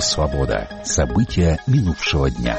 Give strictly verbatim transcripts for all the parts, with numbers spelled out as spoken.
«Свобода». События минувшего дня.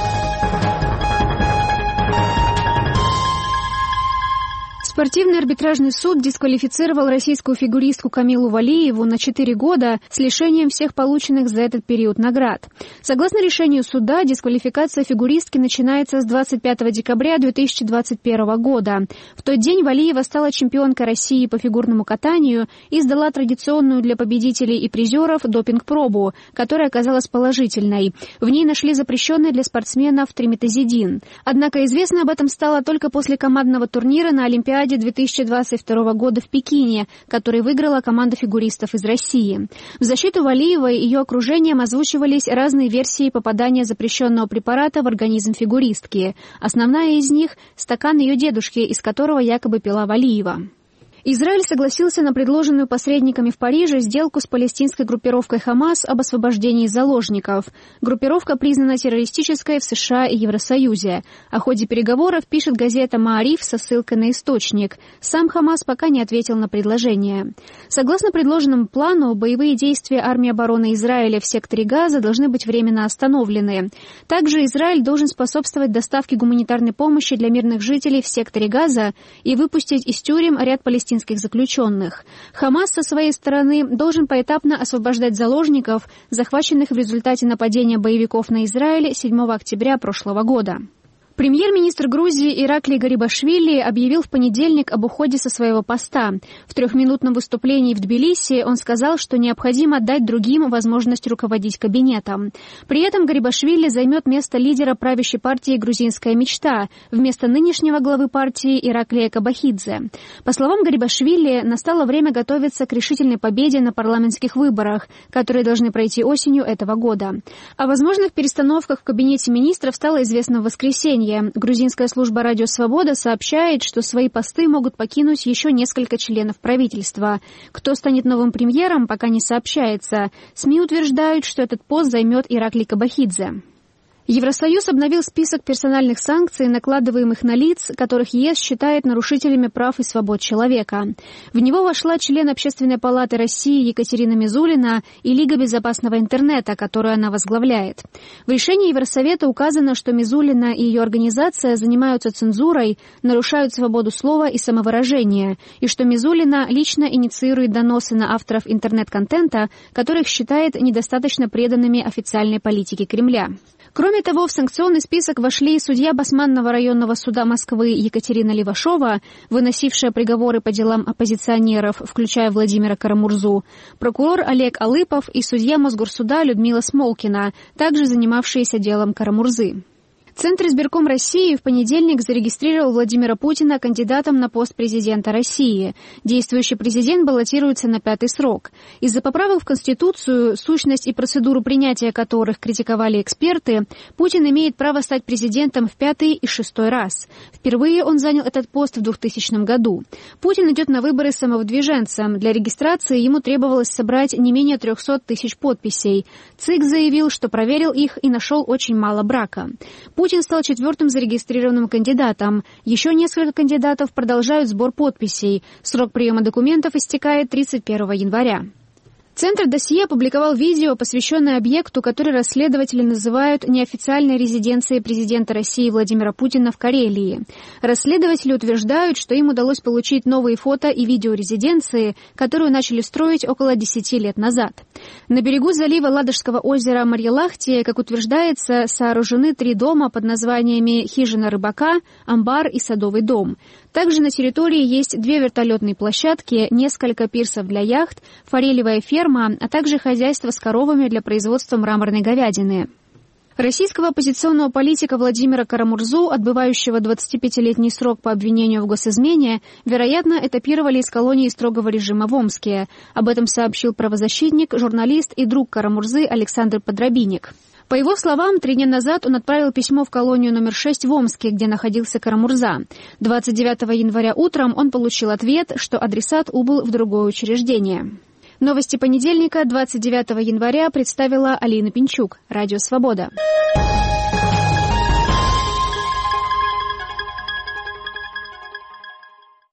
Спортивный арбитражный суд дисквалифицировал российскую фигуристку Камилу Валиеву на четыре года с лишением всех полученных за этот период наград. Согласно решению суда, дисквалификация фигуристки начинается с двадцать пятого декабря две тысячи двадцать первого года. В тот день Валиева стала чемпионкой России по фигурному катанию и сдала традиционную для победителей и призеров допинг-пробу, которая оказалась положительной. В ней нашли запрещенный для спортсменов триметазидин. Однако известно об этом стало только после командного турнира на Олимпиаде две тысячи двадцать второго года в Пекине, который выиграла команда фигуристов из России. В защиту Валиевой и ее окружением озвучивались разные версии попадания запрещенного препарата в организм фигуристки. Основная из них – стакан ее дедушки, из которого якобы пила Валиева. Израиль согласился на предложенную посредниками в Париже сделку с палестинской группировкой «Хамас» об освобождении заложников. Группировка признана террористической в США и Евросоюзе. О ходе переговоров пишет газета «Маариф» со ссылкой на источник. Сам «Хамас» пока не ответил на предложение. Согласно предложенному плану, боевые действия армии обороны Израиля в секторе Газа должны быть временно остановлены. Также Израиль должен способствовать доставке гуманитарной помощи для мирных жителей в секторе Газа и выпустить из тюрем ряд палестинских заключенных. Хамас со своей стороны должен поэтапно освобождать заложников, захваченных в результате нападения боевиков на Израиль седьмого октября прошлого года. Премьер-министр Грузии Ираклий Гарибашвили объявил в понедельник об уходе со своего поста. В трехминутном выступлении в Тбилиси он сказал, что необходимо дать другим возможность руководить кабинетом. При этом Гарибашвили займет место лидера правящей партии «Грузинская мечта» вместо нынешнего главы партии Ираклия Кабахидзе. По словам Гарибашвили, настало время готовиться к решительной победе на парламентских выборах, которые должны пройти осенью этого года. О возможных перестановках в кабинете министров стало известно в воскресенье. Грузинская служба «Радио Свобода» сообщает, что свои посты могут покинуть еще несколько членов правительства. Кто станет новым премьером, пока не сообщается. СМИ утверждают, что этот пост займет Ираклий Кабахидзе. Евросоюз обновил список персональных санкций, накладываемых на лиц, которых ЕС считает нарушителями прав и свобод человека. В него вошла член Общественной палаты России Екатерина Мизулина и Лига безопасного интернета, которую она возглавляет. В решении Евросовета указано, что Мизулина и ее организация занимаются цензурой, нарушают свободу слова и самовыражения, и что Мизулина лично инициирует доносы на авторов интернет-контента, которых считает недостаточно преданными официальной политике Кремля. Кроме того, в санкционный список вошли судья Басманного районного суда Москвы Екатерина Левашова, выносившая приговоры по делам оппозиционеров, включая Владимира Карамурзу, прокурор Олег Алыпов и судья Мосгорсуда Людмила Смолкина, также занимавшиеся делом Карамурзы. Центр избирком России в понедельник зарегистрировал Владимира Путина кандидатом на пост президента России. Действующий президент баллотируется на пятый срок. Из-за поправок в Конституцию, сущность и процедуру принятия которых критиковали эксперты, Путин имеет право стать президентом в пятый и шестой раз. Впервые он занял этот пост в двухтысячном году. Путин идет на выборы самовыдвиженцем. Для регистрации ему требовалось собрать не менее трехсот тысяч подписей. ЦИК заявил, что проверил их и нашел очень мало брака. Путин стал четвертым зарегистрированным кандидатом. Еще несколько кандидатов продолжают сбор подписей. Срок приема документов истекает тридцать первого января. Центр «Досье» опубликовал видео, посвященное объекту, который расследователи называют неофициальной резиденцией президента России Владимира Путина в Карелии. Расследователи утверждают, что им удалось получить новые фото и видео резиденции, которую начали строить около десяти лет назад. На берегу залива Ладожского озера Марьелахте, как утверждается, сооружены три дома под названиями «Хижина рыбака», «Амбар» и «Садовый дом». Также на территории есть две вертолетные площадки, несколько пирсов для яхт, форелевая ферма, а также хозяйство с коровами для производства мраморной говядины. Российского оппозиционного политика Владимира Карамурзу, отбывающего двадцатипятилетний срок по обвинению в госизмене, вероятно, этапировали из колонии строгого режима в Омске. Об этом сообщил правозащитник, журналист и друг Карамурзы Александр Подробинник. По его словам, три дня назад он отправил письмо в колонию номер шесть в Омске, где находился Карамурза. двадцать девятого января утром он получил ответ, что адресат убыл в другое учреждение. Новости понедельника, двадцать девятого января, представила Алина Пинчук. Радио «Свобода».